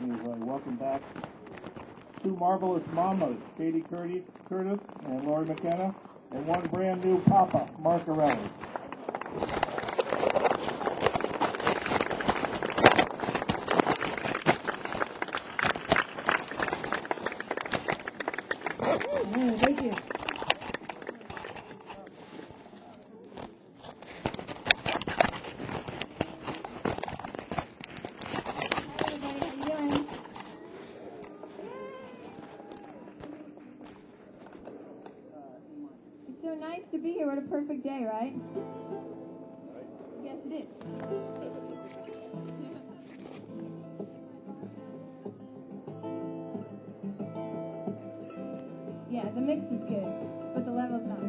everybody. Welcome back. Two marvelous mamas, Katie Curtis and Lori McKenna, and one brand new papa, Mark Arelli. Thank you. So nice to be here. What a perfect day, right? Yes, it is. Yeah, the mix is good, but the level's not.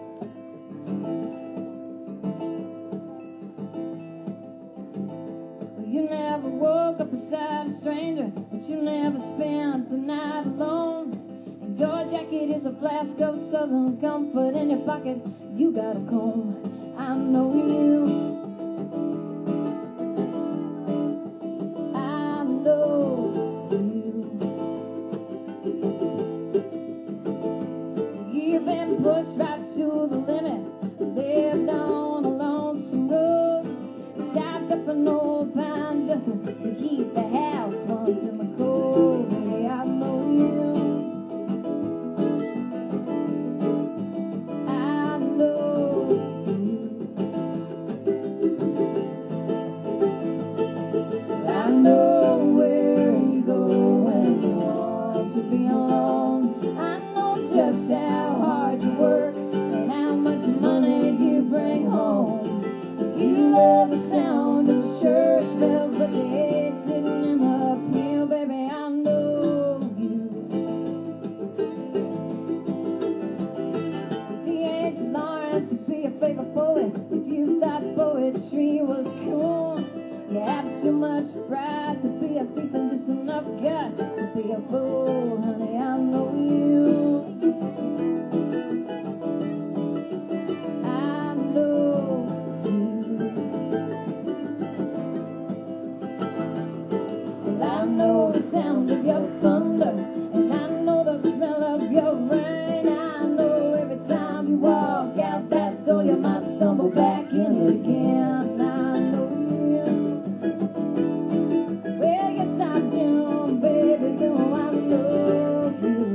Well, you never woke up beside a stranger, but you never spent the night alone. Your jacket is a flask of Southern Comfort. In your pocket, you got a comb. I know you. I know you. You've been pushed right to the limit. Lived on a lonesome road. Chopped up an old pine dresser to heat the house once in the cold. Hey, I know you. Be alone. I know just how hard you work and how much money you bring home. You love the sound of the church bells, but you hate sitting in the pew, baby. I know you. D.H. Lawrence would be a favorite poet if you thought poetry was cool. You have too much pride to be a thief and just enough gut to be a fool, honey. I know you. I know you. Well, I know the sound of your thunder, and I know the smell of your rain. I know every time you walk out that door, you might stumble back in it again. I know you. Well, yes, I do, baby, do I know you.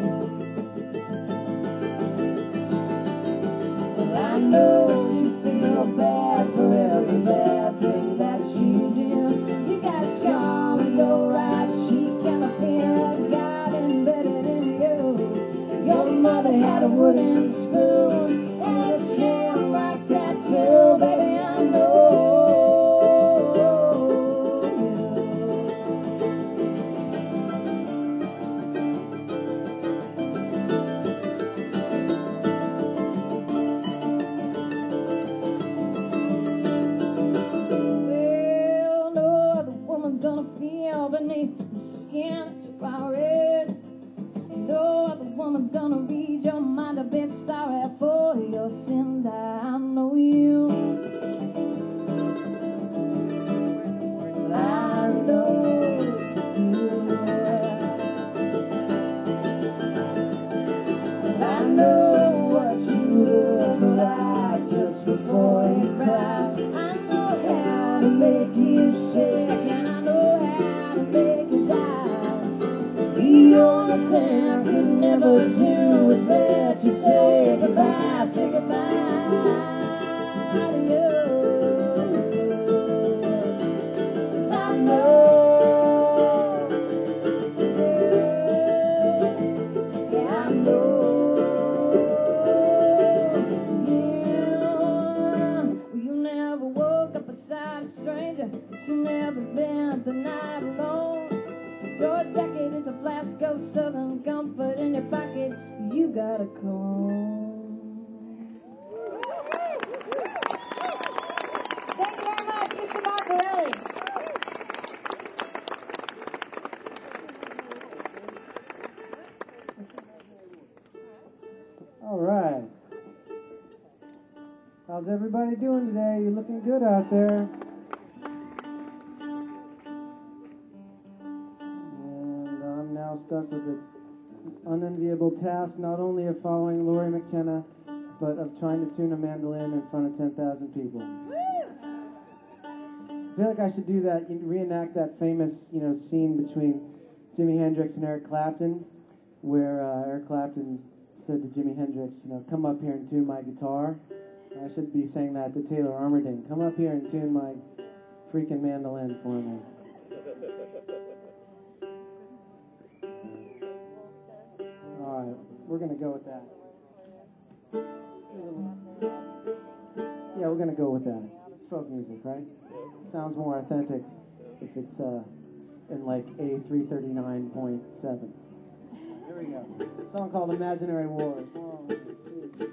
Well, I know that you feel bad for every bad thing that you do. You got charm and go right chic and the fear of God embedded in you. Your mother had a wooden spoon and a samurai tattoo, baby, I know. Gonna feel beneath the skin that you're already. No other woman's gonna read your mind to be sorry for your sins. I know you. I know you. I know what you look like just before you cry. I know how to make you sick, and I know how to make you die. The only thing I could never do is let you say goodbye, say goodbye to you. 'Cause I know, yeah, I know you. You never woke up beside a stranger, but you never spent the night alone. Your jacket is a flask of Southern Comfort. In your pocket, you got a comb. Thank you very much, Mr. Marcarelli. All right. How's everybody doing today? You're looking good out there. now stuck with the unenviable task not only of following Lori McKenna, but of trying to tune a mandolin in front of 10,000 people. I feel like I should do that, reenact that famous, scene between Jimi Hendrix and Eric Clapton, where Eric Clapton said to Jimi Hendrix, come up here and tune my guitar. I should be saying that to Taylor Armerding. Come up here and tune my freaking mandolin for me. All right, we're going to go with that. Yeah, we're going to go with that. It's folk music, right? Sounds more authentic if it's in like A339.7. Here we go. A song called Imaginary Wars. 1, 2, 3,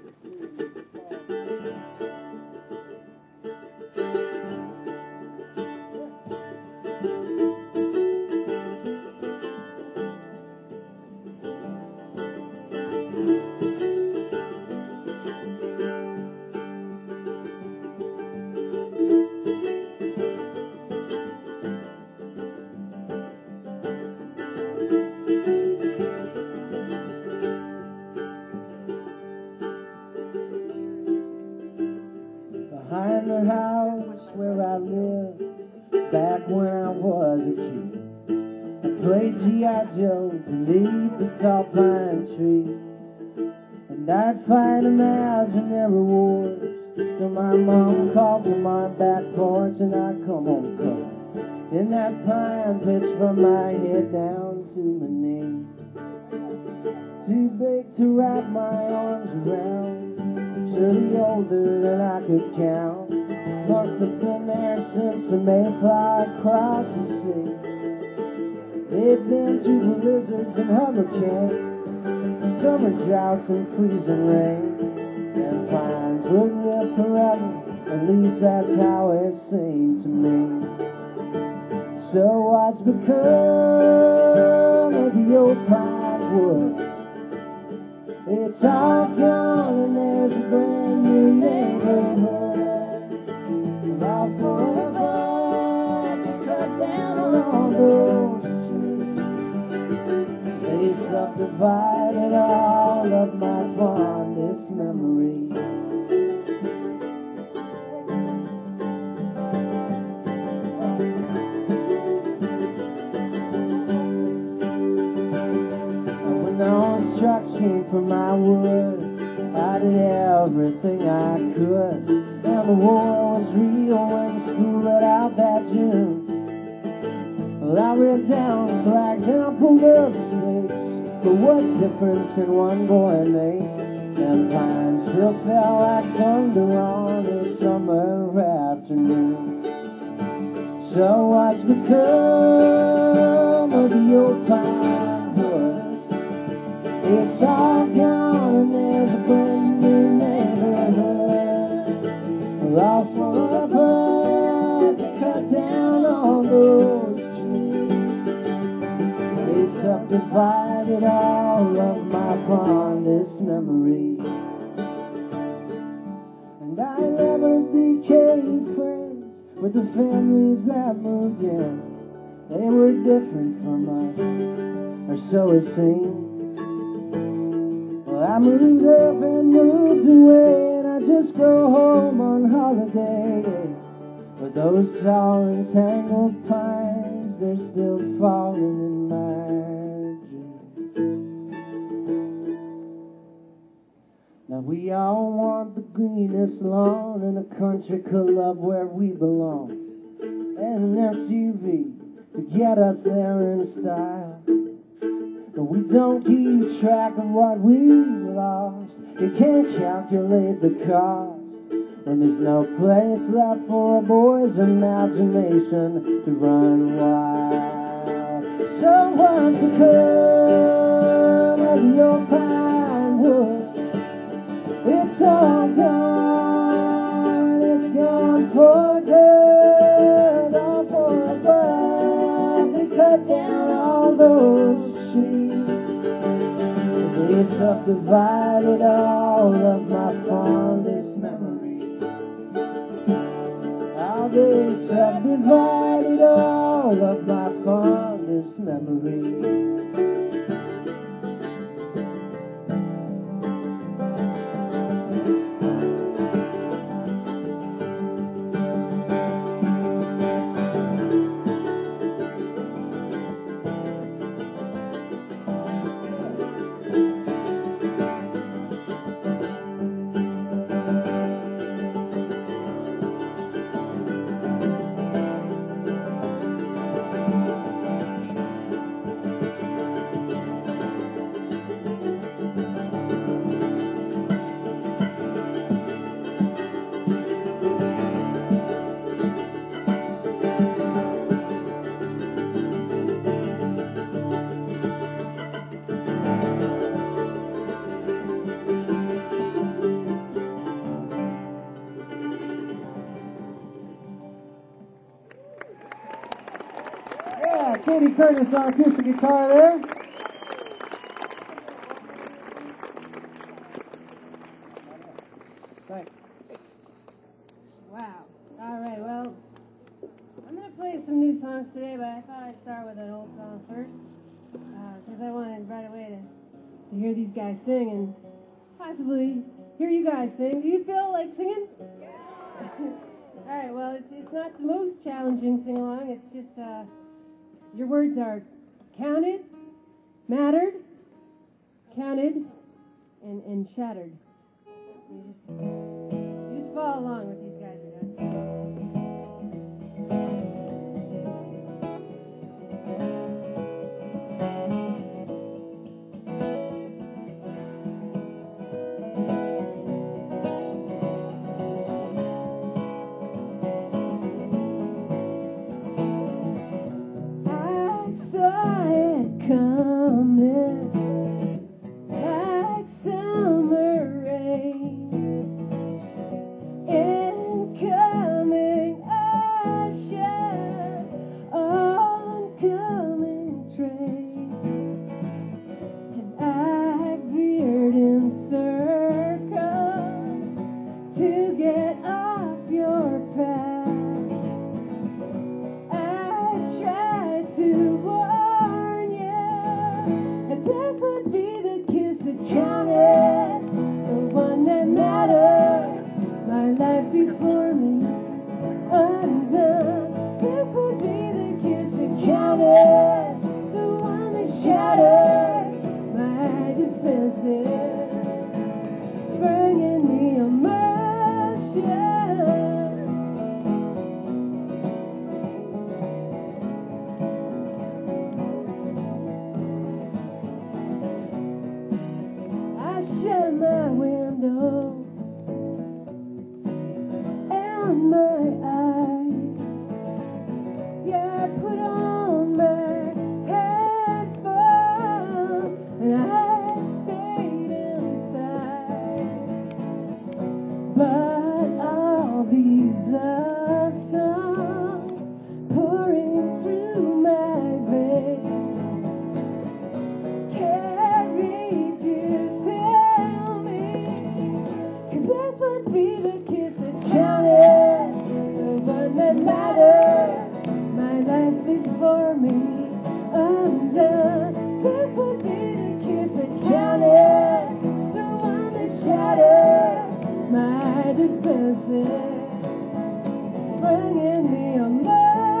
behind the house where I lived back when I was a kid, I played G.I. Joe beneath the tall pine tree, and I'd fight imaginary wars till my mom called from our back porch and I'd come home covered in that pine pitch from my head down to my knees, too big to wrap my arms around, surely older than I could count. Must have been there since the Mayflower crossed the sea. They've been through blizzards and hurricanes, summer droughts and freezing rain, and pines would live forever, at least that's how it seemed to me. So what's become of the old pine wood? It's all gone and there's a brand new neighborhood. And all for a buck, they cut down on all those trees. They subdivided all of my fondest memories. Those trucks came from my wood, I did everything I could, and the war was real when school let out that June. Well, I ripped down flags and I pulled up stakes, but what difference can one boy make? Them pines still fell like thunder on a summer afternoon. So what's become of the old pine wood? It's all gone and there's a brand new neighborhood. All for a buck, they cut down all those trees. They subdivided all of my fondest memories. And I never became friends with the families that moved in. They were different from us, or so it seemed. I moved up and moved away, and I just go home on holiday. But those tall and tangled pines, they're still falling in my dreams. Now we all want the greenest lawn and a country club where we belong, and an SUV to get us there in style. But we don't keep track of what we lost. You can't calculate the cost when there's no place left for a boy's imagination to run wild. So what's become of your pine wood? It's all gone, it's gone for good. All for a buck, we cut down all those trees. They subdivided all of my fondest memories. How they subdivided all of my fondest memories. Katie Curtis on acoustic guitar there. Thanks. Wow. All right, well, I'm going to play some new songs today, but I thought I'd start with an old song first, because I wanted right away to hear these guys sing and possibly hear you guys sing. Do you feel like singing? Yeah. All right, well, it's not the most challenging sing-along. It's just your words are counted, mattered, counted, and shattered. You just follow along with these guys are doing. I saw it coming like summer rain. Incoming ocean, oncoming train, and I veered in circles to get off your path. I tried to warn you that this would be the kiss that counted, the one that mattered. My life before me undone. This would be the kiss that counted, the one that shattered my defenses, bringing me emotion. I shut my window and my eyes, yeah, I put on my headphones and I stayed inside. But all these love songs pouring through my veins can't reach you, tell me, 'cause this would be the kiss that counted, the one that mattered, my life before me undone. This would be the kiss that counted, the one that shattered my defenses, bringing me emotion.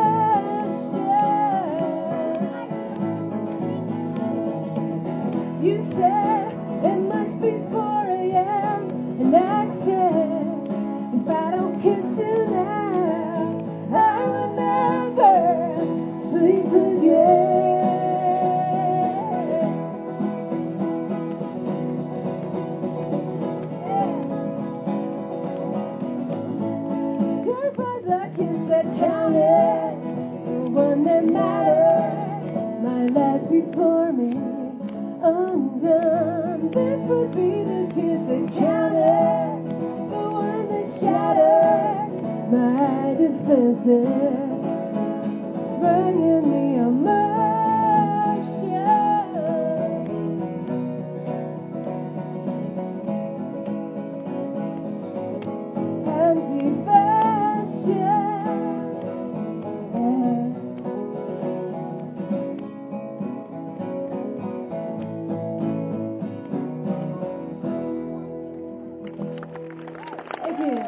You said it must be 4 a.m. and I said, if I don't kiss you now, I will never sleep again. Yours was a kiss that counted, the one that mattered, my life before me undone. This would be the kiss that counted, the one that shattered my defenses, bringing me emotion. And devotion, yeah. Thank you.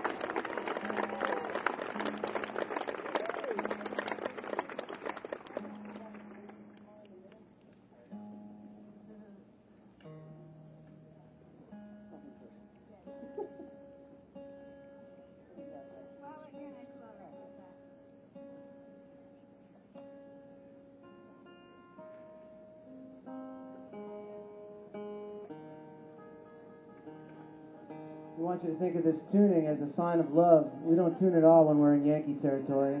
We want you to think of this tuning as a sign of love. We don't tune at all when we're in Yankee territory.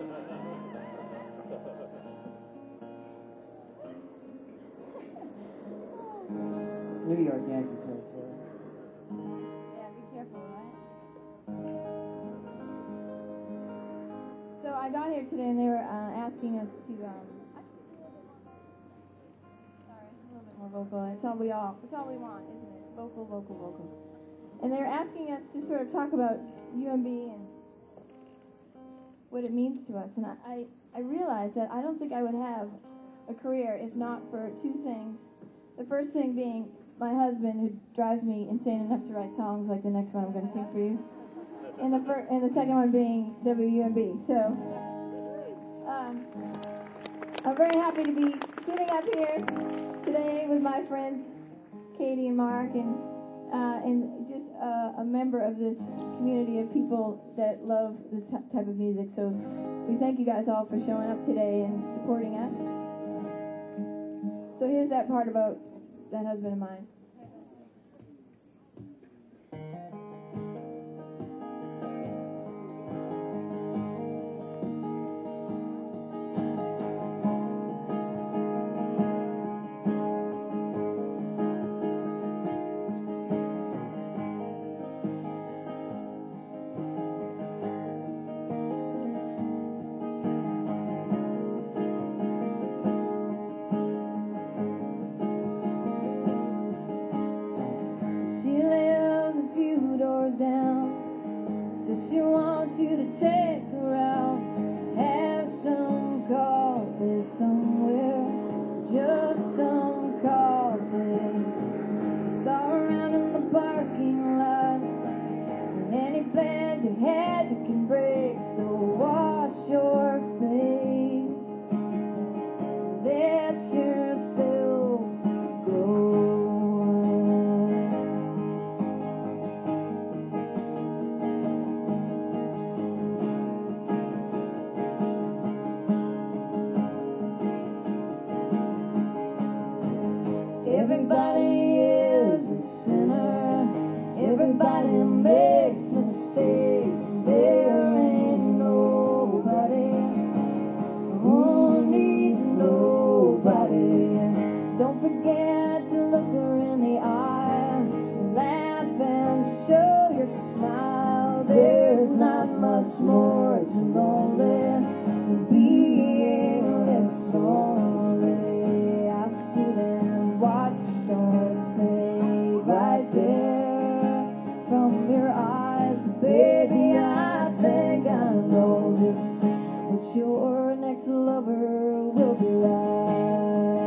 It's New York Yankee territory. Yeah, be careful, right? So I got here today and they were asking us to, vocal. That's all we want, isn't it? Vocal, vocal, vocal. And they're asking us to sort of talk about UMB and what it means to us. And I realized that I don't think I would have a career if not for two things. The first thing being my husband, who drives me insane enough to write songs like the next one I'm going to sing for you. And the second one being WUMB. So I'm very happy to be sitting up here today with my friends Katie and Mark, and just a member of this community of people that love this type of music. So we thank you guys all for showing up today and supporting us. So here's that part about that husband of mine. She wants you to take her out, have some coffee somewhere, just some coffee. Saw her around in the parking lot, and any plans you had you can break. So wash your face, let yourself go. Everybody is a sinner, everybody makes mistakes. There ain't nobody who needs nobody. Don't forget to look her in the eye, laugh and show your smile. There's not much more to lonely than being this lonely. I stood and watched the stars fade right there from your eyes. Baby, I think I know just what your next lover will be like.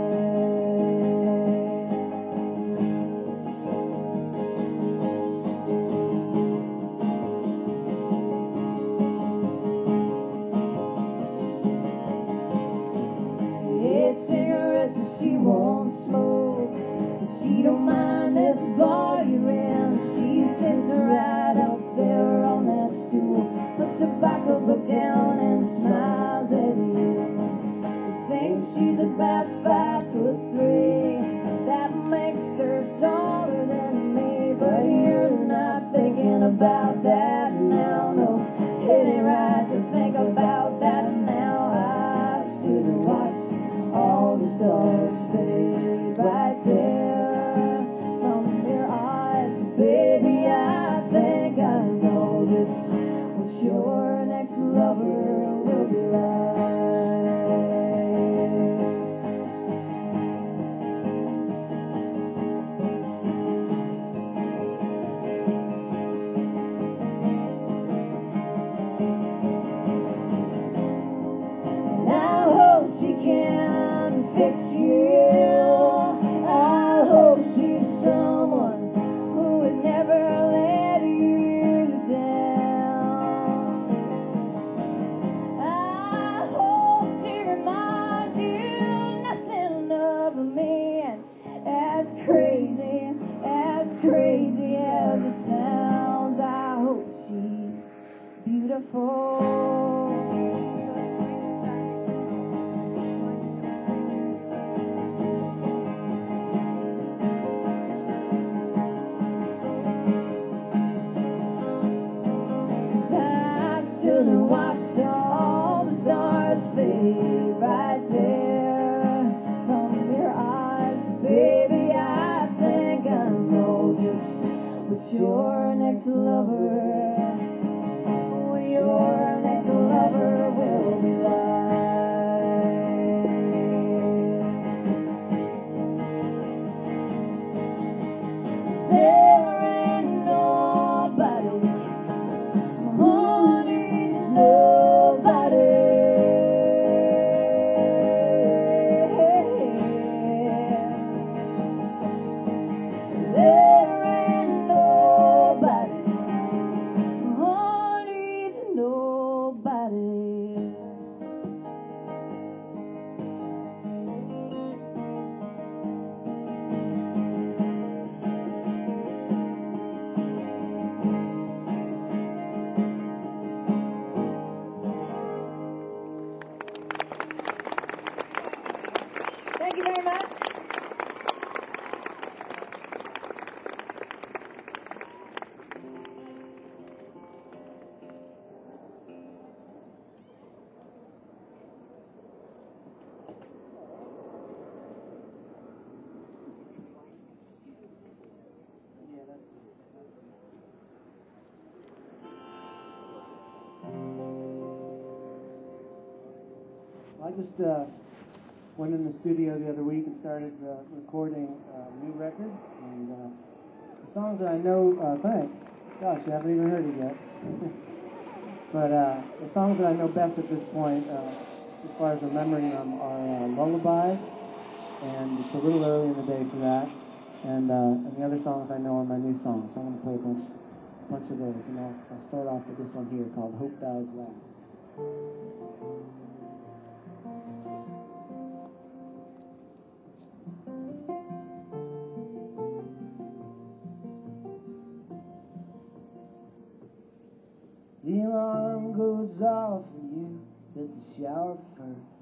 Cigarettes that she won't smoke, she don't mind this bar you're in. She sits right up there on that stool, puts her Bible book down and smiles at you. Thinks she's about 5'3", that makes her taller than me. But you're not thinking about that now, no, it ain't right to think about that now. I stood and watched all the stars fade right there from your eyes. Baby, I think I know just what your next lover will be like. And I hope she can fix you. I hope she's someone who would never let you down. I hope she reminds you nothing of me. And as crazy as it sounds, I hope she's beautiful. Stood and watched all the stars fade right there from your eyes. Baby, I think I know just what your next lover, your next lover will be like. Thank you very much. I just went in the studio the other week and started recording a new record, and the songs that I know, thanks. Gosh, you haven't even heard it yet. But the songs that I know best at this point, as far as remembering them, are lullabies, and it's a little early in the day for that. And the other songs I know are my new songs, so I'm going to play a bunch of those, and I'll start off with this one here called Hope Dies Last. The alarm goes off and you hit the shower first.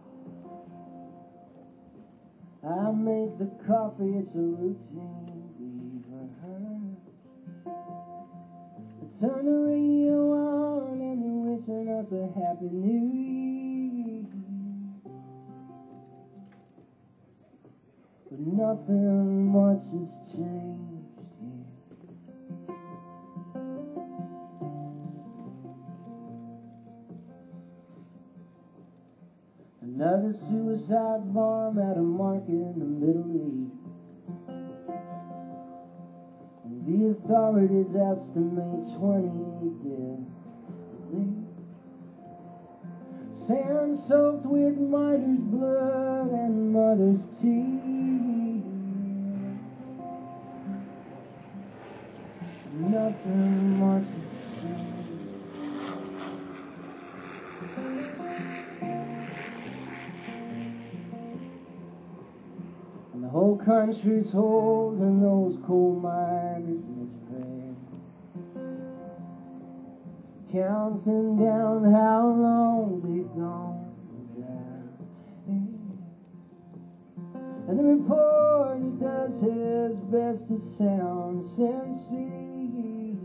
I make the coffee, it's a routine we've rehearsed. I turn the radio on and they're wishing us a happy new year. But nothing much has changed here. Another suicide bomb at a market in the Middle East. And the authorities estimate 28 dead at least. Sand soaked with martyrs' blood and mothers' tears. Nothing much has changed. The whole country's holding those coal miners in its prayer, counting down how long they've gone without air. And the reporter does his best to sound sincere,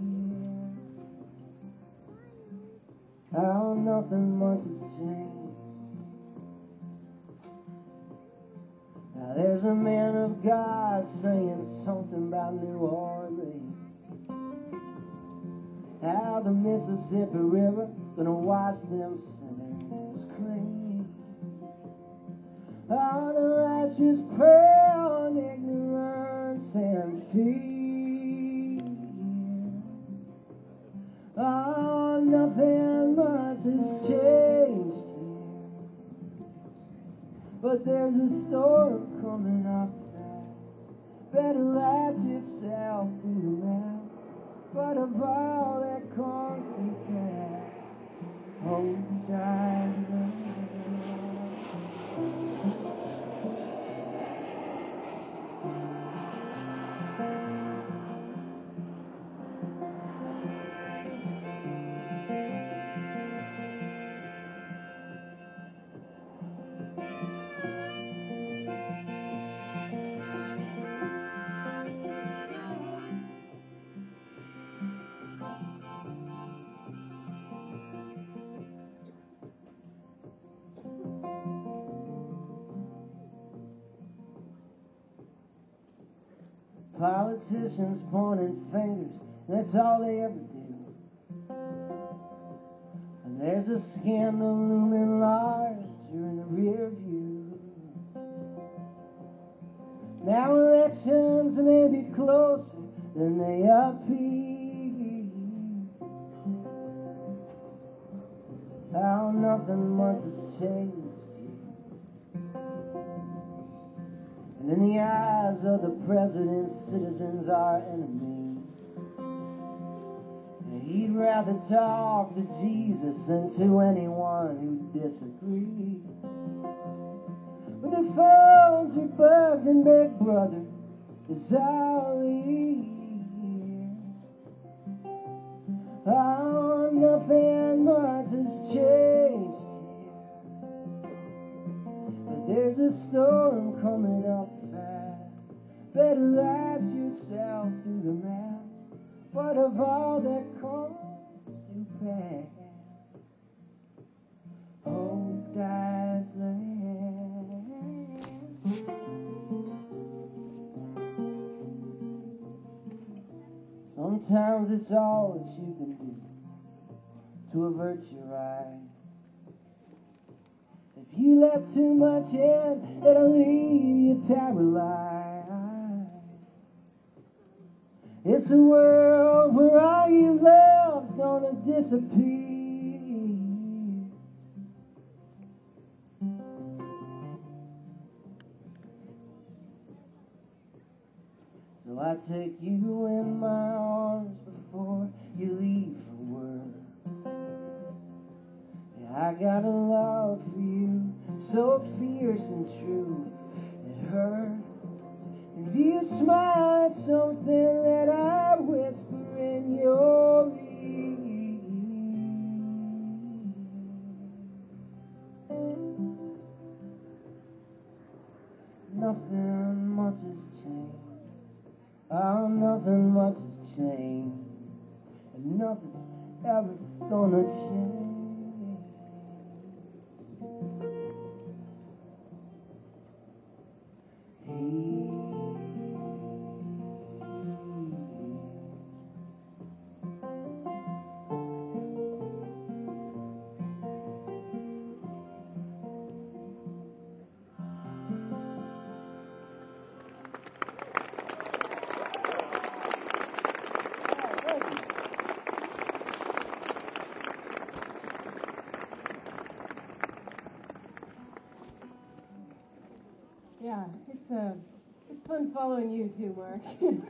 how nothing much has changed. Now there's a man of God saying something about New Orleans, how the Mississippi River gonna wash them sinners clean. How the righteous prey on ignorance and fear. Oh, nothing much has changed here, but there's a storm coming up fast. Better latch yourself to the raft. But of all that comes to pass, hope dies last. Politicians pointing fingers, that's all they ever do. And there's a scandal looming larger in the rear view. Now elections may be closer than they appear. How nothing much has changed. And in the eyes of the president, citizens are enemies. And he'd rather talk to Jesus than to anyone who disagrees. But the phones are bugged and Big Brother is all here. Oh, nothing much has changed here, but There's a storm coming up fast. Better lash yourself to the mast. What of all that comes to pass? Hope dies last. Sometimes it's all that you can do to avert your eye. If you let too much in, it'll leave you paralyzed. It's a world where all you love's gonna disappear. So I take you in my arms before you leave for work. Yeah, I got a love for you, so fierce and true, it hurts. And you smile at something that I whisper in your ear. Nothing much has changed. Oh, nothing much has changed, and nothing's ever gonna change. Yeah, it's fun following you too, Mark.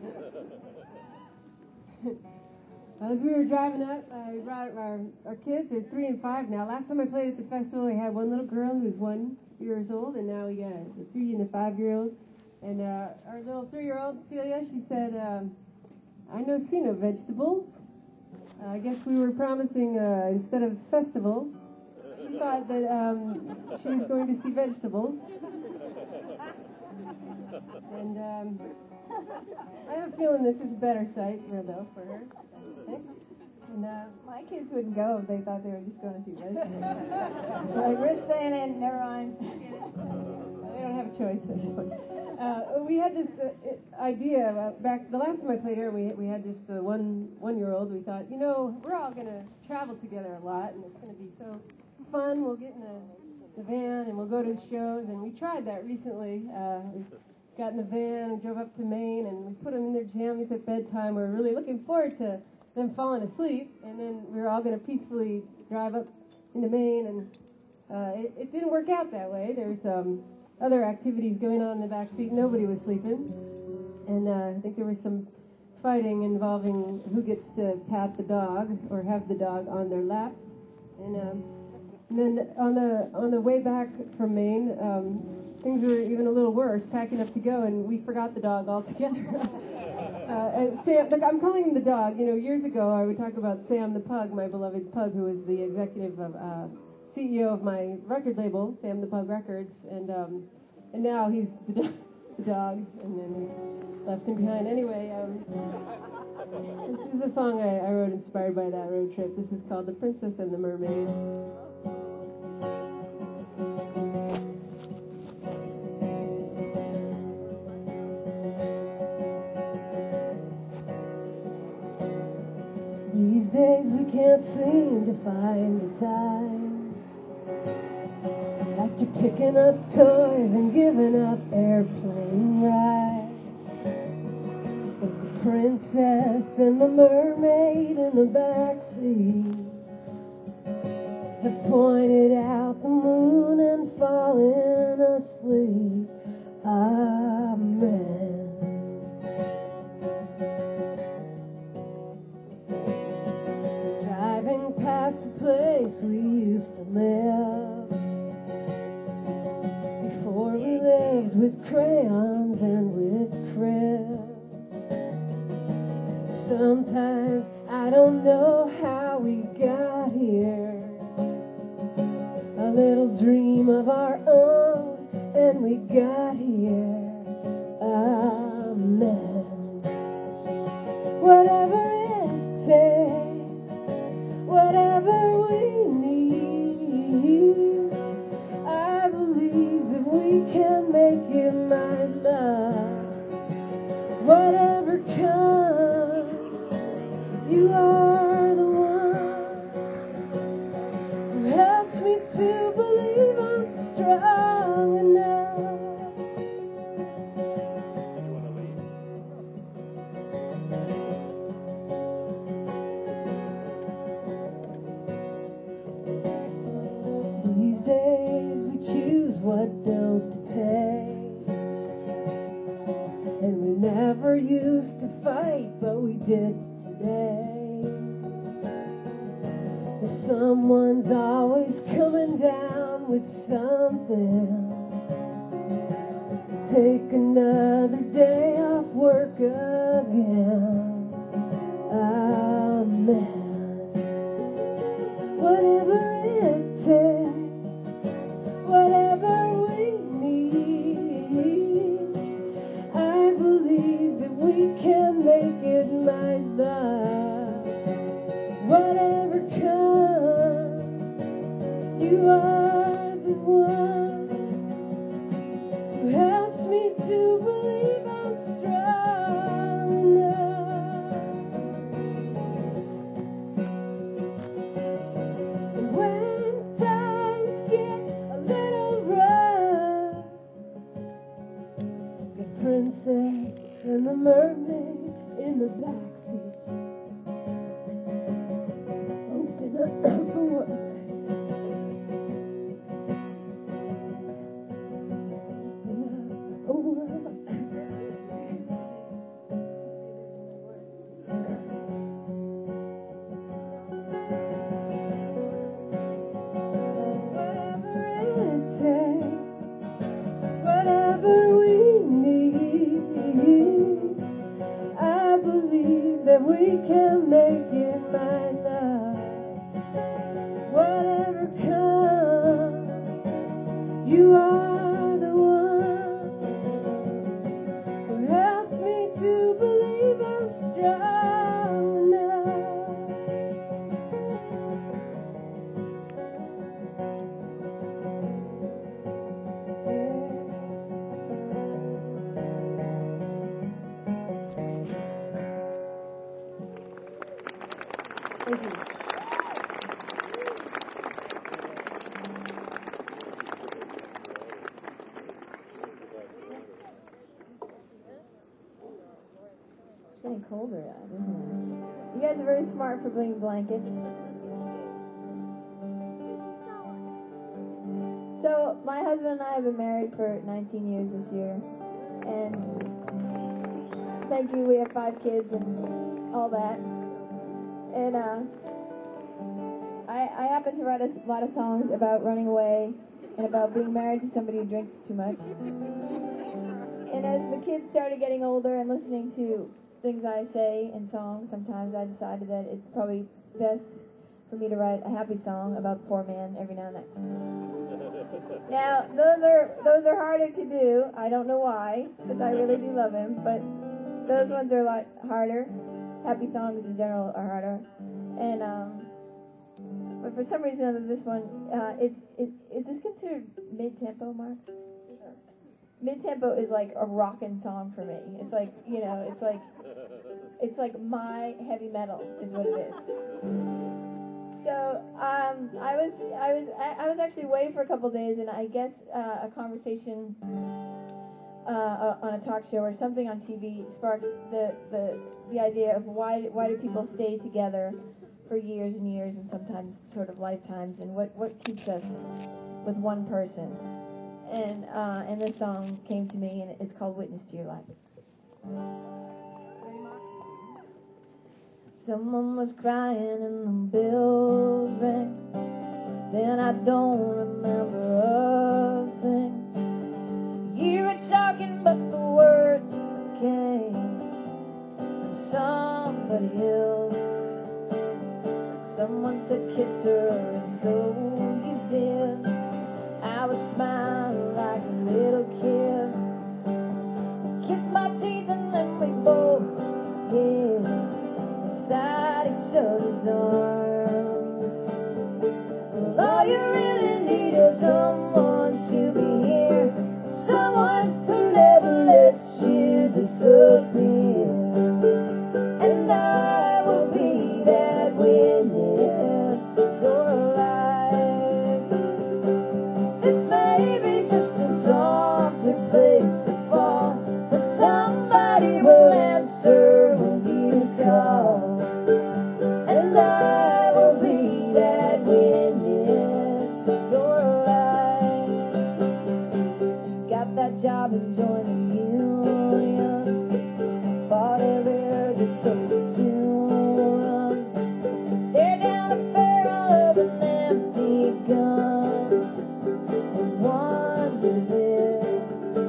As we were driving up, we brought our kids. They're 3 and 5 now. Last time I played at the festival, we had one little girl who was 1 year old, and now we got a 3 and a 5-year-old. And our little 3-year-old Celia, she said, "I no see no vegetables." I guess we were promising instead of festival, she thought that she was going to see vegetables. And I have a feeling this is a better site for her. I think. And My kids wouldn't go if they thought they were just going to see vegetables. Like, we're staying in, never mind. they don't have a choice at this point. We had this idea back the last time I played here. We had this the 1 year old. We thought, we're all gonna travel together a lot, and it's gonna be so fun. We'll get in the van and we'll go to the shows. And we tried that recently. We got in the van and drove up to Maine, and we put them in their jammies at bedtime. We were really looking forward to them falling asleep, and then we were all going to peacefully drive up into Maine, and it didn't work out that way. There was other activities going on in the back seat. Nobody was sleeping, and I think there was some fighting involving who gets to pat the dog or have the dog on their lap, and then on the way back from Maine, things were even a little worse, packing up to go, and we forgot the dog altogether. Sam, look, I'm calling him the dog. Years ago I would talk about Sam the Pug, my beloved pug, who was the executive of CEO of my record label, Sam the Pug Records, and now he's the dog, and then we left him behind. Anyway, this is a song I wrote inspired by that road trip. This is called The Princess and the Mermaid. These days we can't seem to find the time. After picking up toys and giving up airplane rides, with the princess and the mermaid in the backseat have pointed out the moon and fallen asleep. Amen. Driving past the place we used to live, before we lived with crayons and with cribs. Sometimes I don't know how we got here. A little dream of our own, here. Amen. Whatever it takes, whatever we need, I believe that we can make it, my love. Whatever comes, you are the one who helps me to believe I'm strong enough. These days we choose what bills to pay, and we never used to fight, but we did today. And someone's always coming down with something. Take another day off work again. Amen. Whatever it takes, whatever we need, I believe that we can make it, my love. Whatever comes, you are the one who helps me to believe I'm strong enough. And when times get a little rough, the princess and the mermaid in the backseat open up for what? Whatever we need, I believe that we can make it, my love. Whatever comes, you are the one who helps me to believe I'm strong enough. Thank you. It's getting colder out, isn't it? You guys are very smart for bringing blankets. So, my husband and I have been married for 19 years this year. And thank you, we have 5 kids and all that. And I happen to write a lot of songs about running away and about being married to somebody who drinks too much. And as the kids started getting older and listening to things I say in songs, sometimes I decided that it's probably best for me to write a happy song about the poor man every now and then. Now, those are harder to do. I don't know why, because I really do love him, but those ones are a lot harder. Happy songs in general are harder. And but for some reason or other, this one, is this considered mid-tempo, Mark? Mid-tempo is like a rockin' song for me. It's like, it's like my heavy metal is what it is. So I was actually away for a couple days, and I guess a conversation on a talk show or something on TV sparked the idea of why do people stay together for years and years and sometimes sort of lifetimes, and what keeps us with one person. And this song came to me, and it's called Witness to Your Life. Someone was crying and the bells rang. Then I don't remember a thing. You were talking, but the words came from somebody else. Someone said kiss her, and so you did. I was smiling like a little kid. his arms. Well, all you really need is someone to be here, someone who never lets you disappear. And I will be that witness of your life. This may be just a softer place to fall, but somebody will answer when you call. And I will be that witness of your life. Got that job and joined the union, fought every urge that took you to run, stared down the barrel of an empty gun, and wondered if,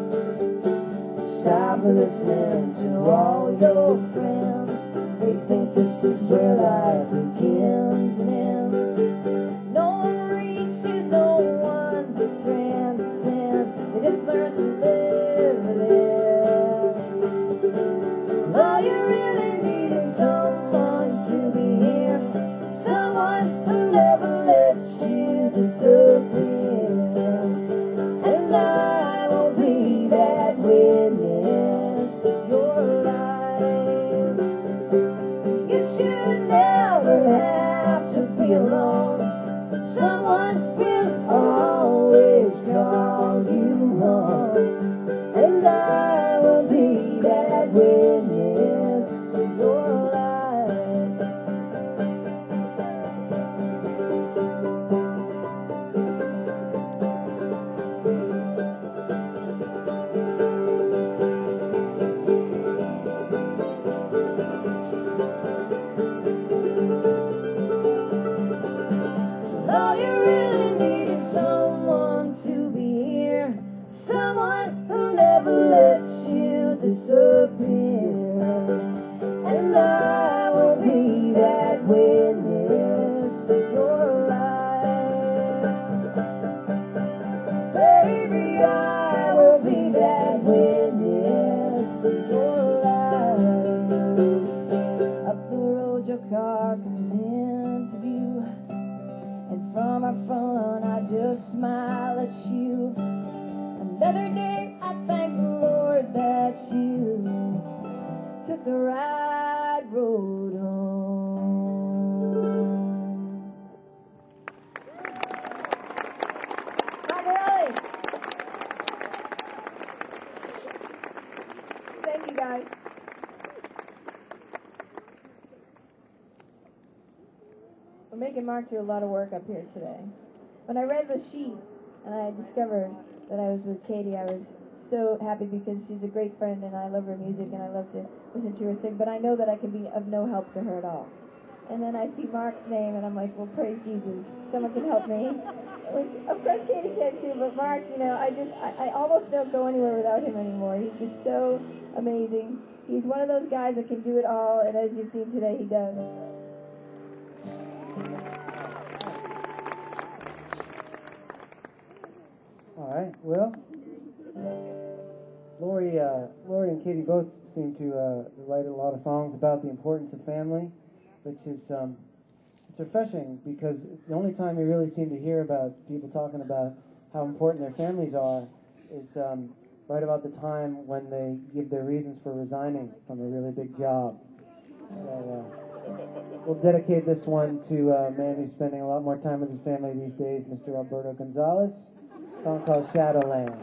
stop listening to all your friends. They think this is where life begins and ends. No one reaches, no one transcends. They just learn to live with it. All you really need is someone to be here, someone who never lets you disappear. And I will be that witness of your life. You should never have to be alone. Someone will always call you home. And I will be that witness of your life. All you really need is someone to be here, someone who never lets you disappear. And I will be that witness of your life. Baby, I will be that witness of your life. Up the road your car comes into view, and from our front I just smile at you. Another day I thank the Lord that you took the right road home. Margarelli. Thank you, guys. We're making Mark do a lot of work up here today. When I read the sheet and I discovered that I was with Katie, I was so happy because she's a great friend and I love her music and I love to listen to her sing, but I know that I can be of no help to her at all. And then I see Mark's name and I'm like, well, praise Jesus, someone can help me. Which, of course, Katie can too, but Mark, you know, I almost don't go anywhere without him anymore. He's just so amazing. He's one of those guys that can do it all, and as you've seen today, he does. All right. Well, Lori and Katie both seem to write a lot of songs about the importance of family, which is it's refreshing because the only time you really seem to hear about people talking about how important their families are is right about the time when they give their reasons for resigning from a really big job. So we'll dedicate this one to a man who's spending a lot more time with his family these days, Mr. Alberto Gonzalez. A song called Shadowland.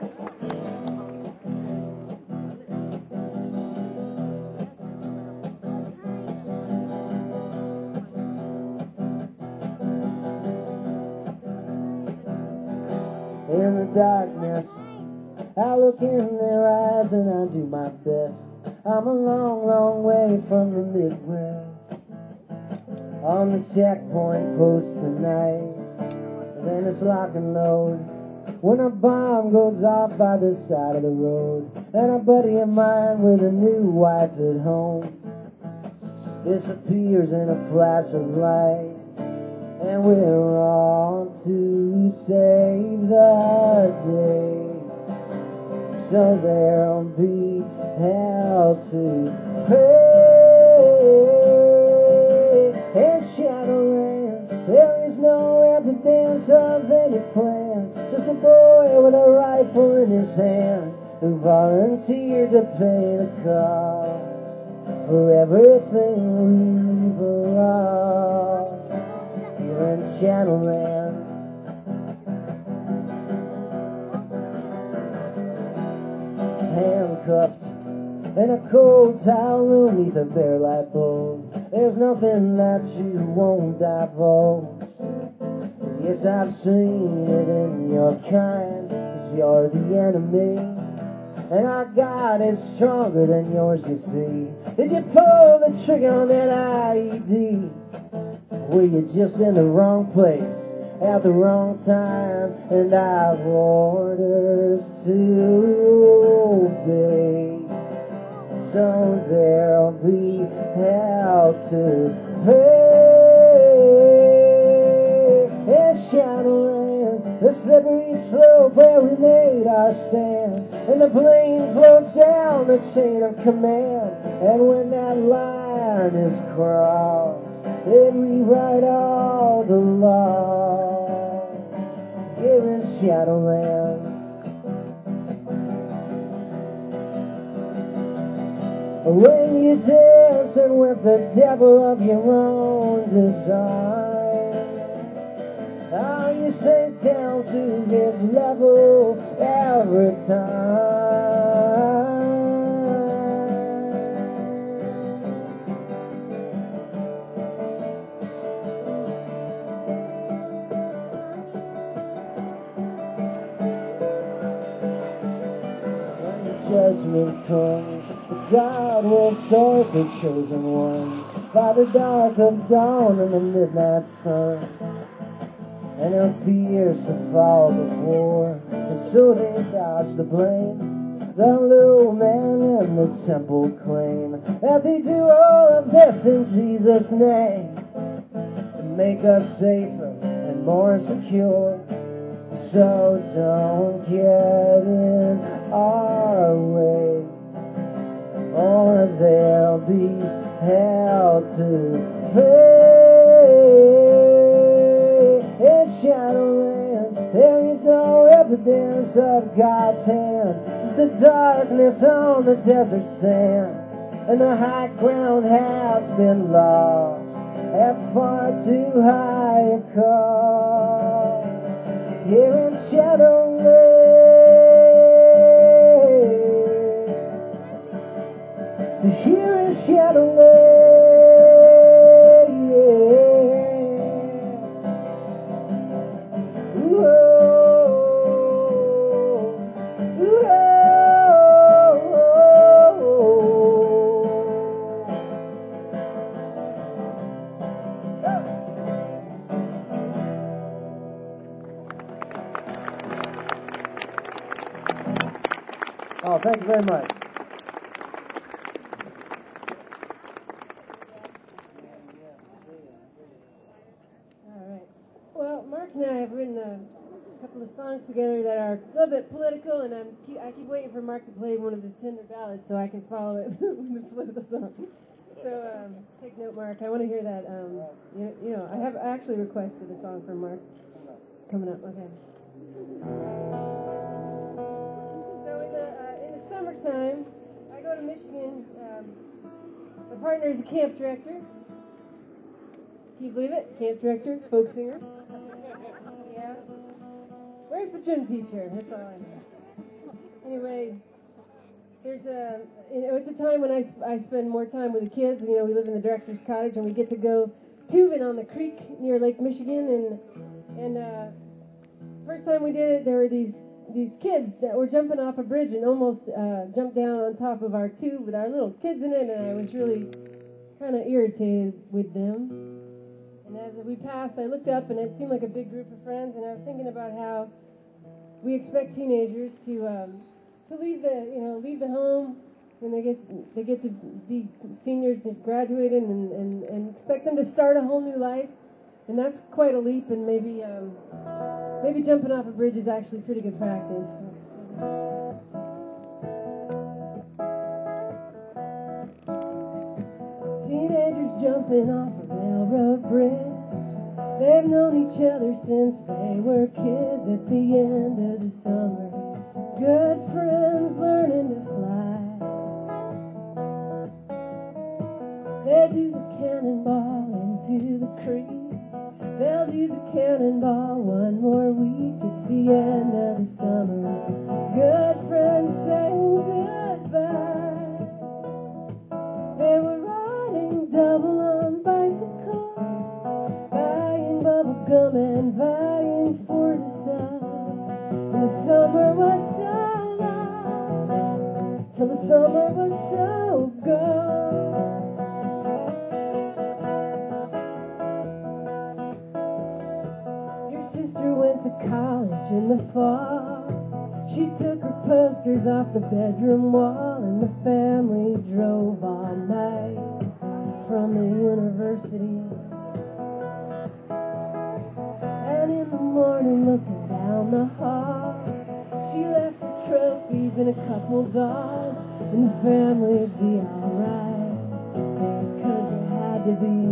In the darkness, I look in their eyes and I do my best. I'm a long, long way from the Midwest. On the checkpoint post tonight, then it's lock and load. When a bomb goes off by the side of the road, and a buddy of mine with a new wife at home disappears in a flash of light, and we're on to save the day. So there'll be hell to pay. In Shadowland, there is no evidence of any plan. Just a boy with a rifle in his hand who volunteered to pay the cost for everything we've lost here in Shadowland. Handcuffed in a cold tile room neath a bare light bulb. There's nothing that you won't divulge. Yes, I've seen it in your kind, 'cause you're the enemy, and our God is stronger than yours, you see. Did you pull the trigger on that IED? Were you just in the wrong place at the wrong time? And I've orders to obey, so there'll be hell to pay. In Shadowland, the slippery slope where we made our stand, and the plane flows down the chain of command. And when that line is crossed, they rewrite all the law here in Shadowland. When you're dancing with the devil of your own design, how you sink down to his level every time. When the judgment comes, God will sort the chosen ones by the dark of dawn and the midnight sun. And he'll pierce the fog of war, and so they dodge the blame. The little man and the temple claim that they do all of this in Jesus' name, to make us safer and more secure. So don't get in our way, or there'll be hell to pay. In Shadowland, there is no evidence of God's hand, just the darkness on the desert sand, and the high ground has been lost at far too high a cost here in Shadowland. Here in Shadowland, yeah. Ooh, ooh, oh, thank you very much. Well, Mark and I have written a couple of songs together that are a little bit political, and I keep waiting for Mark to play one of his tender ballads so I can follow it with the political song. So take note, Mark. I want to hear that. I actually requested a song from Mark coming up. Okay. So in the summertime, I go to Michigan. My partner is a camp director. Can you believe it? Camp director, folk singer. Yeah. Where's the gym teacher? That's all I know. Anyway, there's it's a time when I spend more time with the kids. You know, we live in the director's cottage, and we get to go tubing on the creek near Lake Michigan. And first time we did it, there were these kids that were jumping off a bridge and almost jumped down on top of our tube with our little kids in it, and I was really kind of irritated with them. And as we passed, I looked up, and it seemed like a big group of friends, and I was thinking about how we expect teenagers to leave the home when they get to be seniors and graduated, and expect them to start a whole new life, and that's quite a leap. And maybe jumping off a bridge is actually pretty good practice. Teenagers jumping off a railroad railroad bridge. They've known each other since they were kids. At the end of the summer, good friends learning to fly. They do the cannonball into the creek. They'll do the cannonball one more week. It's the end of the summer. Good friends saying goodbye. They were riding double on bicycles, buying bubble gum and vying for the sun. And the summer was so long, till the summer was so gone. Sister went to college in the fall. She took her posters off the bedroom wall, and the family drove all night from the university. And in the morning, looking down the hall, she left her trophies and a couple dolls, and the family'd be alright, 'cause you had to be.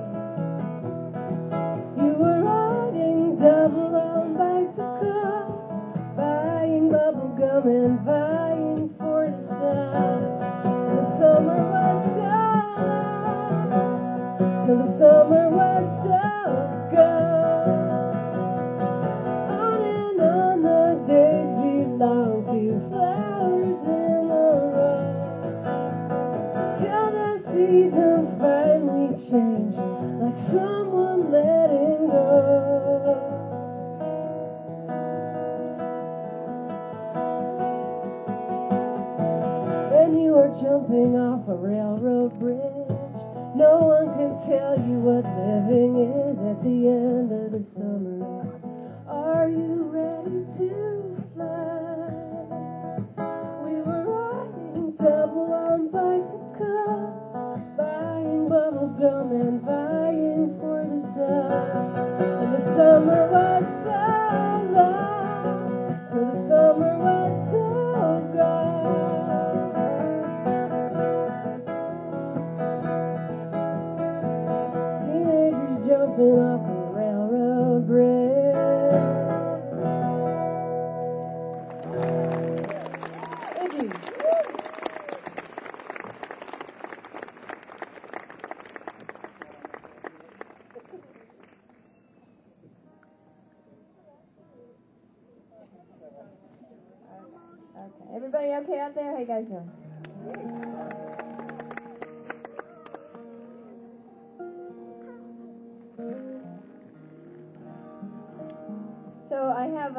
You were double on bicycles, buying bubble gum and vying for the sun. The summer was so long, till the summer was so gone. On and on the days belong to flowers in the road, till the seasons finally change, like someone letting go. Jumping off a railroad bridge, no one can tell you what living is at the end of the summer. Are you ready to fly? We were riding double on bicycles, buying bubble gum and vying for the sun. And the summer was so long, till the summer was so gone. Jumping off a railroad bridge. Thank you. Okay. Everybody okay out there? How you guys doing? So I have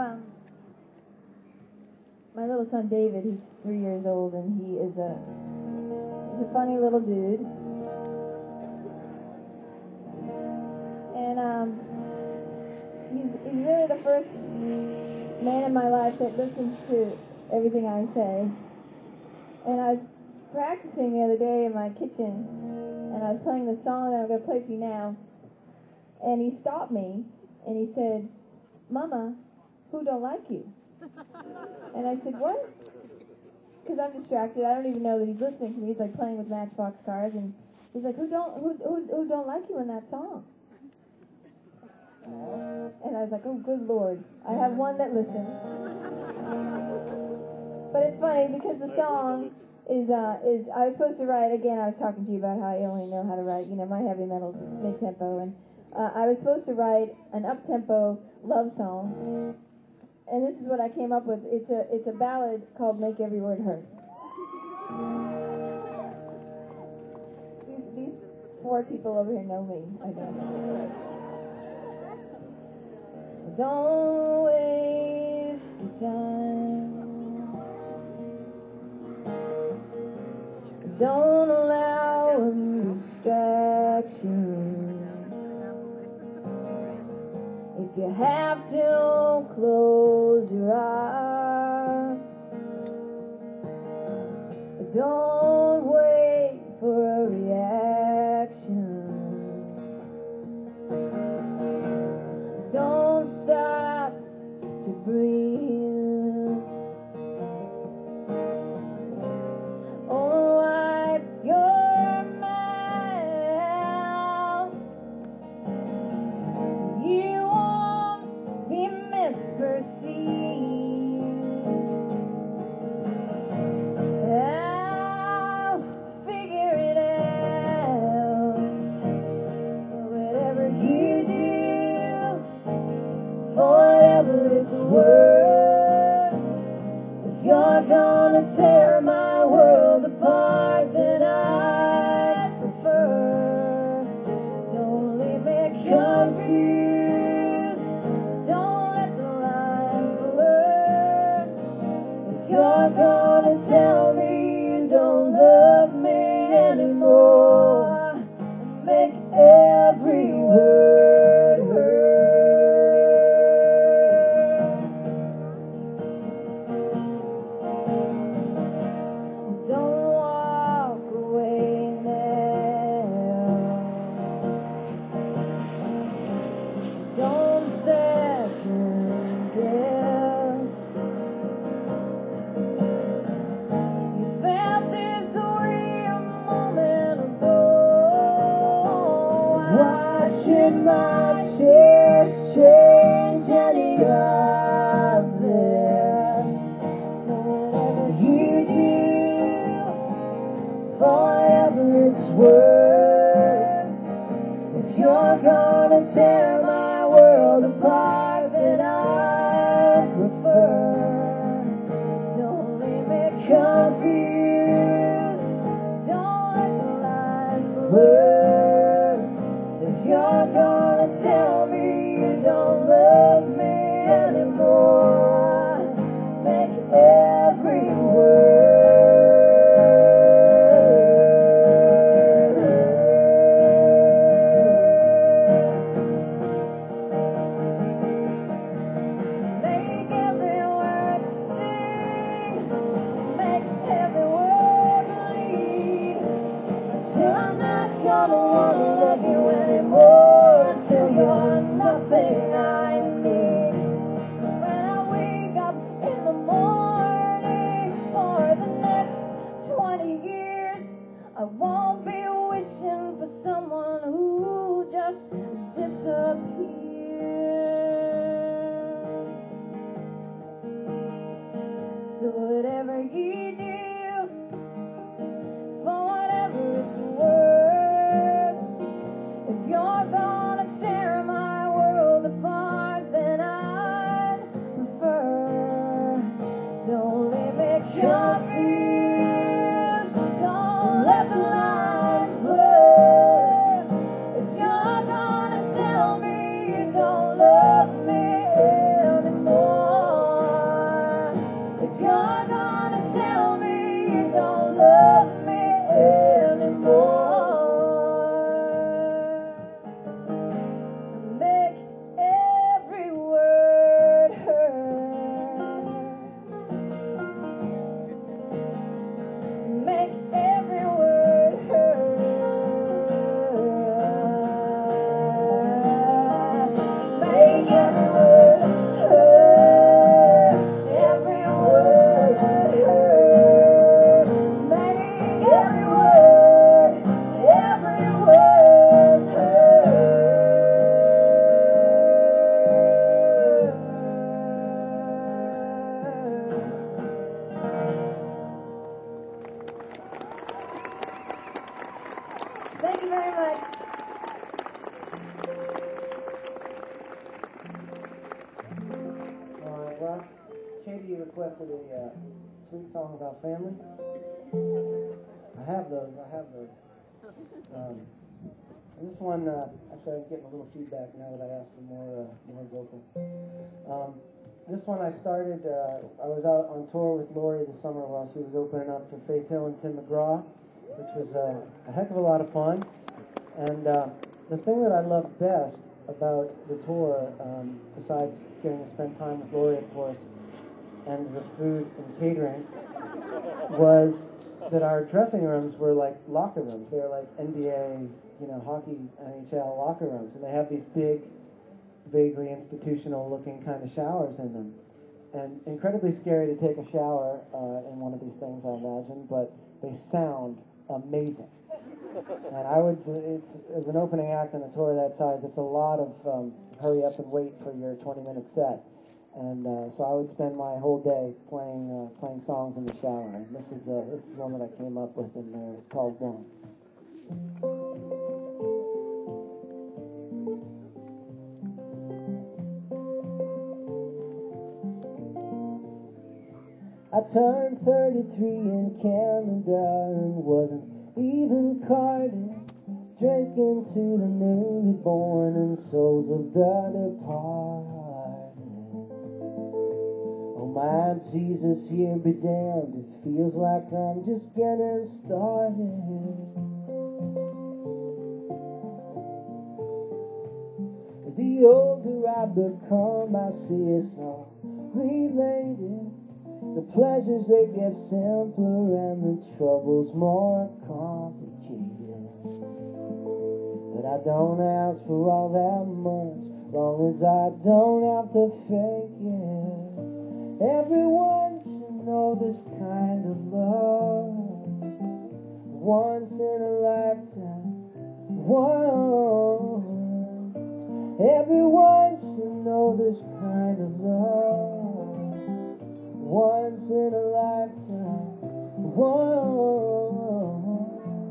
my little son David. He's 3 years old, and he's a funny little dude. And he's really the first man in my life that listens to everything I say. And I was practicing the other day in my kitchen, and I was playing the song that I'm going to play for you now. And he stopped me, and he said, "Mama, who don't like you?" And I said, "What?" Because I'm distracted. I don't even know that he's listening to me. He's like playing with Matchbox cars, and he's like, who don't like you in that song?" And I was like, oh, good Lord. I have one that listens. But it's funny because the song is I was supposed to write, again, I was talking to you about how I only know how to write, my heavy metal's mid-tempo, and I was supposed to write an up-tempo love song, and this is what I came up with. It's a ballad called "Make Every Word Hurt." These 4 people over here know me, I think. Don't waste your time. Don't allow a distraction. If you have to, close your eyes. Don't wait for a reaction. Don't stop to breathe. Oh, wipe your mouth tear my world apart, then I'd prefer. Don't leave me confused. Don't let the lines blur. If you're gonna tell me you don't love me anymore, make every word hurt. Don't walk away now. Don't second guess. You felt this way a moment ago. Why should my tears change any of this? So whatever you do, for whatever it's worth, if you're gonna tear my world apart, then I'd prefer. Don't leave me confused. Don't let the lines blur. If you're gonna tell me you don't love me anymore, make every make every word sing, make every word bleed, until I'm not gonna wanna love you anymore, until you're nothing I need. So when I wake up in the morning for the next 20 years, I won't be wishing for someone who just disappeared. So whatever you do, for whatever it's worth, if you're gonna tear my world apart, then I'd prefer. Don't leave me confused. Don't let the lines blur. If you're gonna tell me you don't love me anymore, if you're gonna tell me you don't love me anymore, make every word hurt. Make every word hurt. Make every word hurt. Every word hurt. Make every word hurt. Thank you very much. All right, well, Katie requested a sweet song about family. I have those. And this one, actually, I'm getting a little feedback now that I asked for more vocal. This one I started, I was out on tour with Lori this summer while she was opening up for Faith Hill and Tim McGraw, which was a heck of a lot of fun. And the thing that I loved best about the tour, besides getting to spend time with Lori, of course, and the food and catering, was that our dressing rooms were like locker rooms. They were like NBA, hockey, NHL locker rooms, and they have these big, vaguely institutional-looking kind of showers in them. And incredibly scary to take a shower in one of these things, I imagine, but they sound amazing. And it's as an opening act on a tour that size, it's a lot of hurry up and wait for your 20-minute set. And so I would spend my whole day playing songs in the shower. And this is one that I came up with in there. It's called Once. I turned 33 in Canada and wasn't even carded, drinking to the newly born and souls of the departed. Oh my Jesus, here be damned, it feels like I'm just getting started. The older I become, I see it's all related. The pleasures, they get simpler and the troubles more complicated. But I don't ask for all that much, long as I don't have to fake it. Everyone should know this kind of love, once in a lifetime, once. Everyone should know this kind of love, once in a lifetime, once.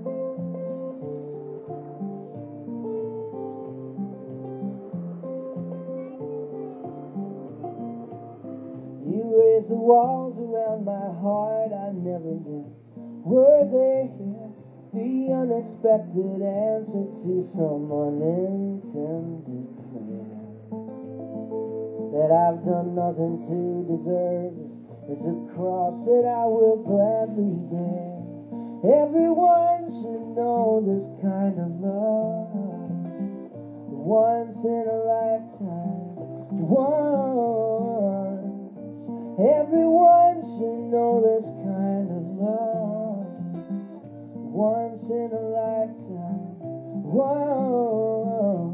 You raised the walls around my heart, I never knew were they here. The unexpected answer to some unintended prayer. That I've done nothing to deserve it. It's a cross that I will gladly bear. Everyone should know this kind of love, once in a lifetime, once. Everyone should know this kind of love, once in a lifetime, once.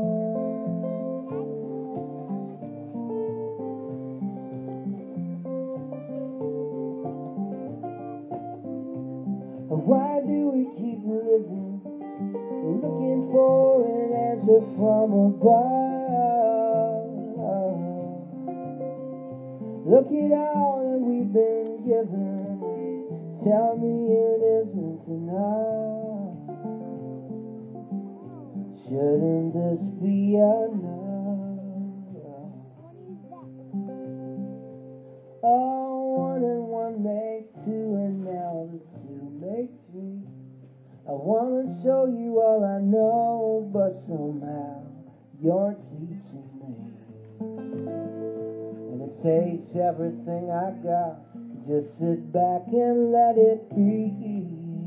Why do we keep living, looking for an answer from above? Look at all that we've been given, tell me it isn't enough. Shouldn't this be enough? Oh, 1 and 1 make 2, and now the 2 make 3. I wanna show you all I know, but somehow you're teaching me. And it takes everything I got to just sit back and let it be.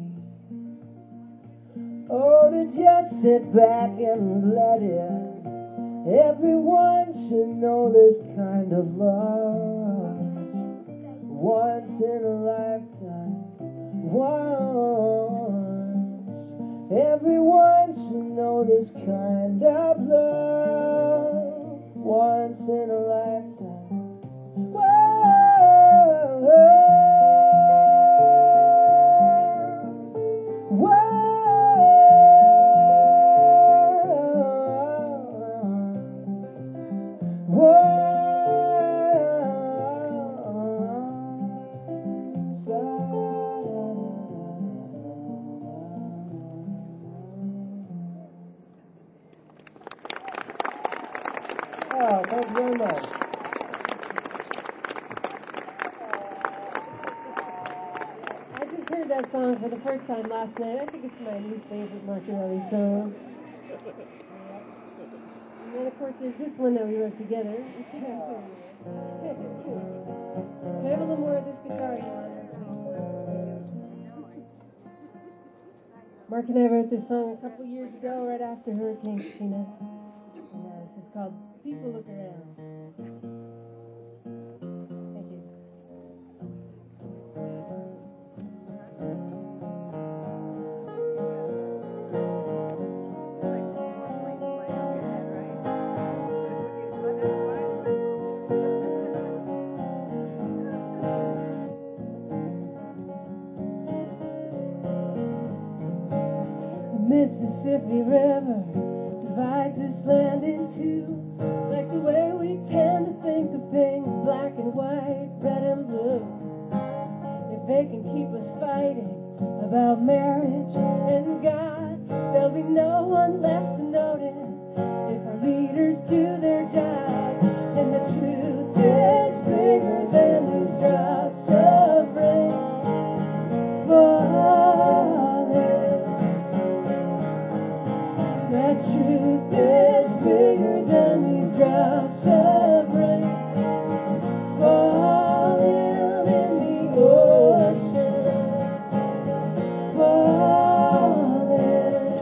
Oh, to just sit back and let it. Everyone should know this kind of love, once in a lifetime, once. Everyone should know this kind of love, once in a lifetime, once. Oh, thank you very much. I just heard that song for the first time last night. I think it's my new favorite Martinelli song. And then, of course, there's this one that we wrote together. Which you guys are Can I have a little more of this guitar, please? Mark and I wrote this song a couple years ago, right after Hurricane Katrina. And this is called People Look Around. Thank you. The Mississippi River divides this land in two, like the way we tend to think of things, black and white, red and blue. If they can keep us fighting about marriage and God, there'll be no one left to notice if our leaders do their jobs. And the truth is bigger than these drops. truth is bigger than these drops of rain falling in the ocean, falling.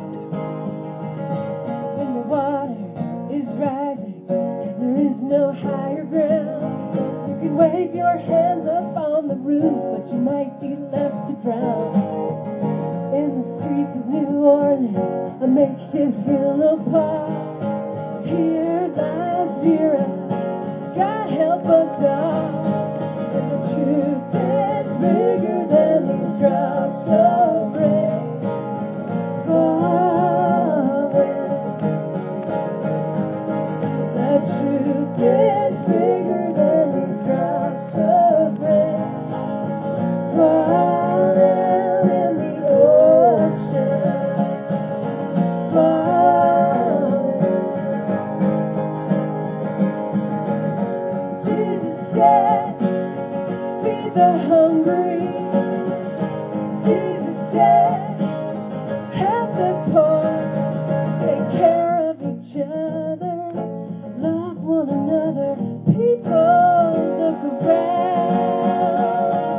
When the water is rising and there is no higher ground, you can wave your hands up on the roof, but you might be left to drown. In the streets of New Orleans, a makeshift funeral park. Here lies Vera, God help us all. And the truth is bigger than these drops of rain falling. The truth is bigger than these drops of rain falling in the ocean, falling. Jesus said, feed the hungry. Jesus said, help the poor. Take care of each other. Love one another. People, look around.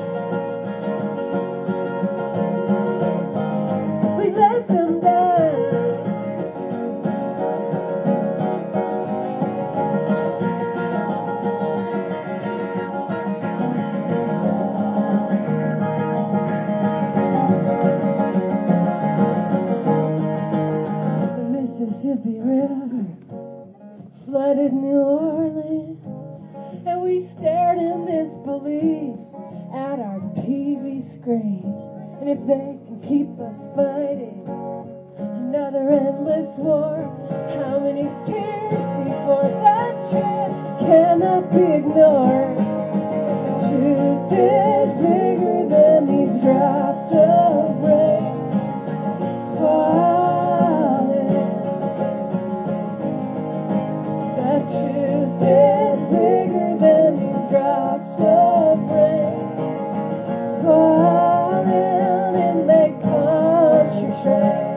We let them down. The Mississippi River flooded New Orleans, and we stared in disbelief at our TV screens. And if they can keep us fighting another endless war, how many tears before the truth cannot be ignored? The truth is bigger than these drops of rain falling. The truth is bigger than these drops of rain falling in Lake Pontchartrain,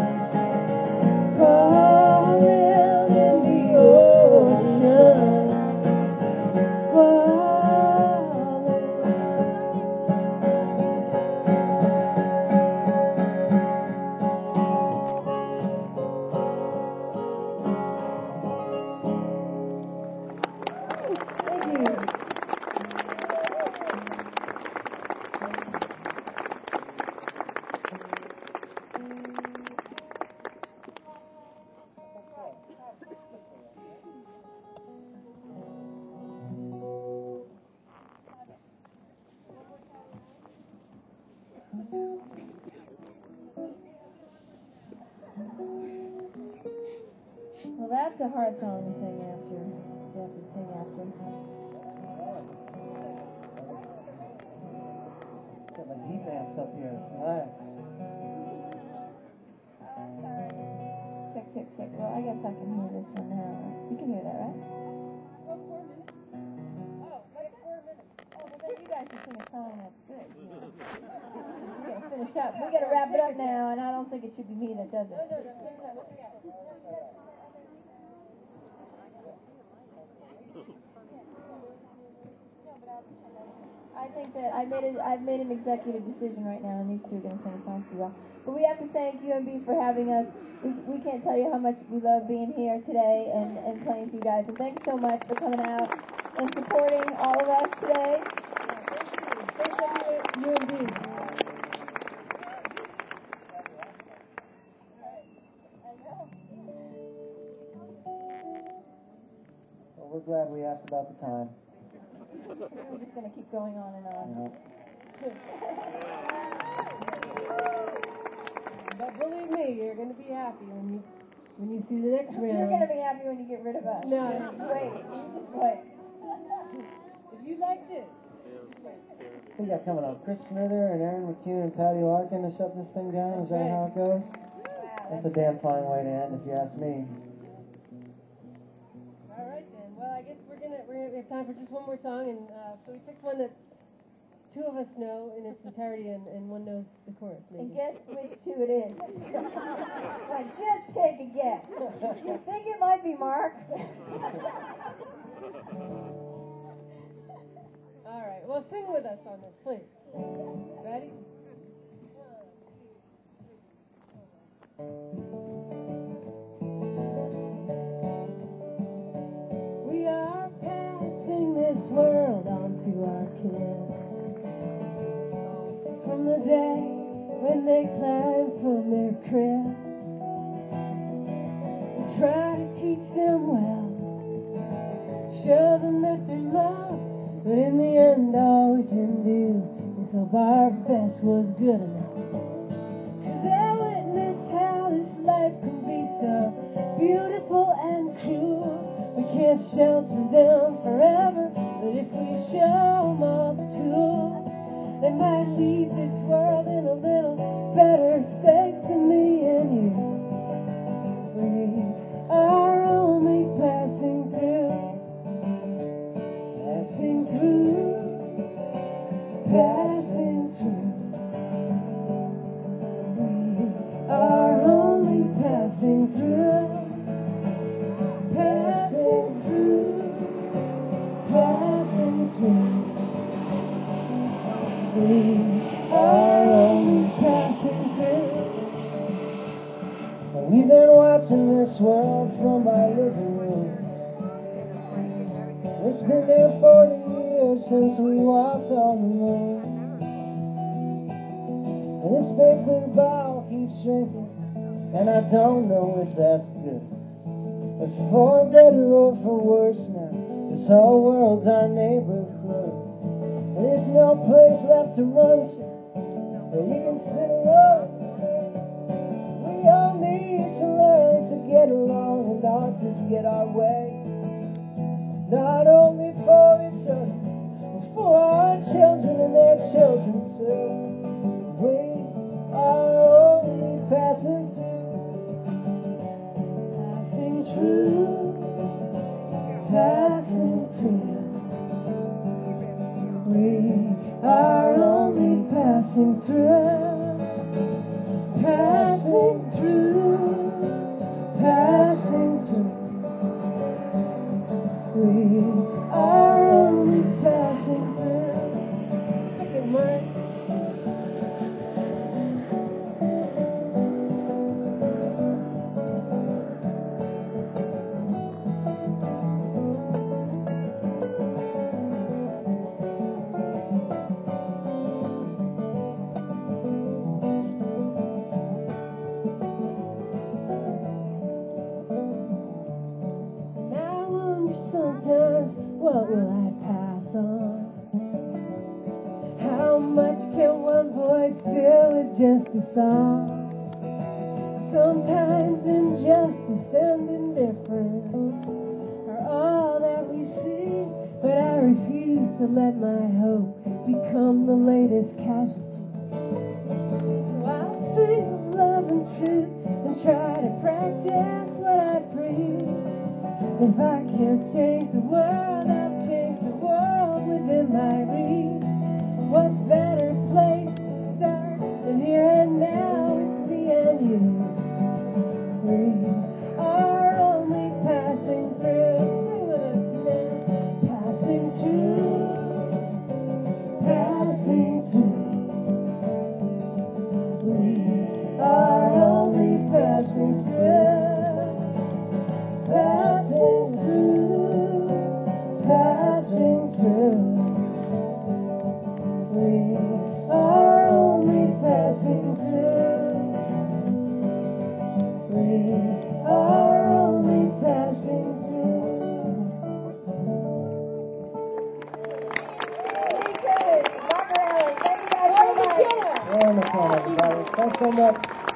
falling in the ocean, falling. Thank you. Well, that's a hard song to sing after. You have to sing after. Got like heat lamps up here. It's nice. Sorry. Check, check, check. Well, I guess I can hear this one now. You can hear that, right? Oh, 4 minutes? Oh, like 4 minutes. Oh, well, then you guys should sing a song that's good. We gotta finish up. We gotta wrap it up now, and I don't think it should be me that does it. I think that I've made an executive decision right now, and these two are going to sing a song for you all. But we have to thank UMB for having us. We can't tell you how much we love being here today and playing for you guys. And thanks so much for coming out and supporting all of us today. Thanks UMB. Well, we're glad we asked about the time. We're just going to keep going on and on. But believe me, you're going to be happy when you see the next round. You're going to be happy when you get rid of us. No. Wait. You just wait. If you like this, We got coming up Chris Smither and Aaron McCune and Patty Larkin to shut this thing down. Is that That's how it goes? Wow, That's a damn fine way to end, if you ask me. all right then. Well, I guess we have time for just one more song, and so we picked one that two of us know in its entirety and one knows the chorus, maybe. And guess which two it is. Now just take a guess. Do you think it might be Mark? All right, well, sing with us on this, please. Ready? We are passing this world on to our kids. From the day when they climb from their crib, we try to teach them well, show them that they're loved, but in the end all we can do is hope our best was good enough. 'Cause I witness how this life can be so beautiful and cruel. We can't shelter them forever, but if we show them all the tools, they might leave this world in a little better space than me and you. We are only passing through, passing through, passing through. We are only passing through, passing through, passing through. We are only passing through. We've been watching this world from our living room. It's been there 40 years since we walked on the moon. And this big blue ball keeps shrinking, and I don't know if that's good. But for better or for worse now, this whole world's our neighborhood. There's no place left to run to where you can sit alone. We all need to learn to get along and not just get our way. Not only for each other, but for our children and their children too. We are only passing through, passing through, passing through. We are only passing through, passing through, passing through. We are only passing through. Look at Mark. Sometimes, what will I pass on? How much can one voice do with just a song? Sometimes injustice and indifference are all that we see, but I refuse to let my hope become the latest casualty. So I'll sing of love and truth and try to practice what I preach. If I can't change the world, I've changed the world within my reach. What better place to start than here and now with me and you? We are only passing through. Sing with us now. Passing through, passing through. We are only passing through. Passing through, passing through. We are only passing through. We are only passing through. Mark Morales, thank you guys so much. Wonderful, everybody. Thanks so much.